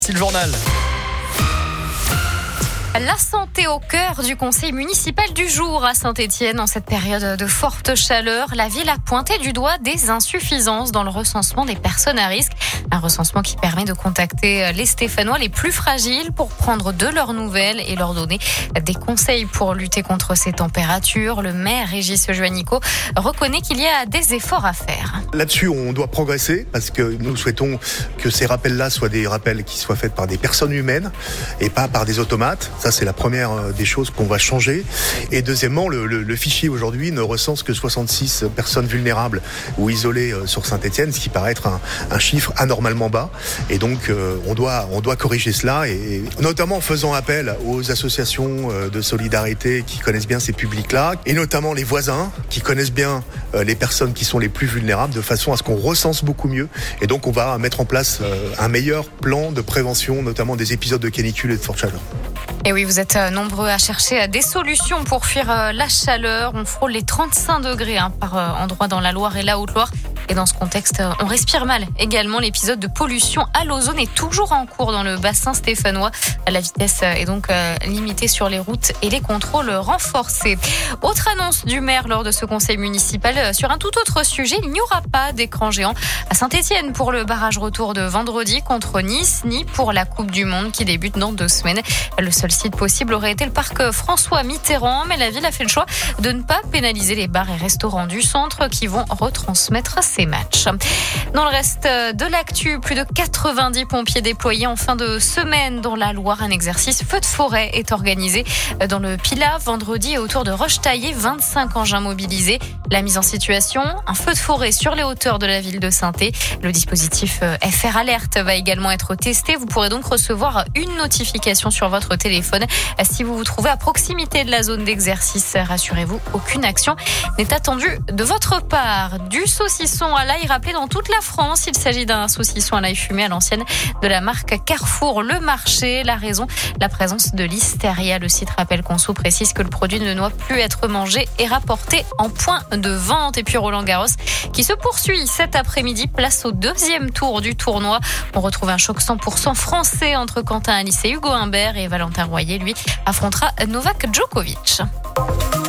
C'est le journal. La santé au cœur du conseil municipal du jour à Saint-Étienne. En cette période de forte chaleur, la ville a pointé du doigt des insuffisances dans le recensement des personnes à risque. Un recensement qui permet de contacter les Stéphanois les plus fragiles pour prendre de leurs nouvelles et leur donner des conseils pour lutter contre ces températures. Le maire Régis Juanico reconnaît qu'il y a des efforts à faire. Là-dessus, on doit progresser parce que nous souhaitons que ces rappels-là soient des rappels qui soient faits par des personnes humaines et pas par des automates. Ça, c'est la première des choses qu'on va changer. Et deuxièmement, le fichier aujourd'hui ne recense que 66 personnes vulnérables ou isolées sur Saint-Étienne, ce qui paraît être un chiffre anormalement bas. Et donc, on doit corriger cela, et notamment en faisant appel aux associations de solidarité qui connaissent bien ces publics-là, et notamment les voisins qui connaissent bien les personnes qui sont les plus vulnérables, de façon à ce qu'on recense beaucoup mieux. Et donc, on va mettre en place un meilleur plan de prévention, notamment des épisodes de canicule et de forte chaleur. Et oui, vous êtes nombreux à chercher des solutions pour fuir la chaleur. On frôle les 35 degrés par endroit dans la Loire et la Haute-Loire. Et dans ce contexte, on respire mal. Également, l'épisode de pollution à l'ozone est toujours en cours dans le bassin stéphanois. La vitesse est donc limitée sur les routes et les contrôles renforcés. Autre annonce du maire lors de ce conseil municipal sur un tout autre sujet. Il n'y aura pas d'écran géant à Saint-Étienne pour le barrage retour de vendredi contre Nice, ni pour la Coupe du Monde qui débute dans 2 semaines. Le seul site possible aurait été le parc François Mitterrand, mais la ville a fait le choix de ne pas pénaliser les bars et restaurants du centre qui vont retransmettre ces matchs. Dans le reste de l'actu, plus de 90 pompiers déployés en fin de semaine dans la Loire. Un exercice feu de forêt est organisé dans le Pilat vendredi et autour de Rochetaillé. 25 engins mobilisés. La mise en situation, un feu de forêt sur les hauteurs de la ville de Saint-Étienne. Le dispositif FR Alert va également être testé. Vous pourrez donc recevoir une notification sur votre téléphone si vous vous trouvez à proximité de la zone d'exercice. Rassurez-vous, aucune action n'est attendue de votre part. Du saucisson à l'ail rappelé dans toute la France. Il s'agit d'un saucisson à l'ail fumé à l'ancienne de la marque Carrefour Le Marché. La raison, la présence de listeria. Le site Rappel Conso précise que le produit ne doit plus être mangé et rapporté en point de vente. Et puis Roland Garros qui se poursuit cet après-midi. Place au 2e tour du tournoi. On retrouve un choc 100% français entre Quentin Halys et Hugo Humbert, et Valentin Royer, lui, affrontera Novak Djokovic.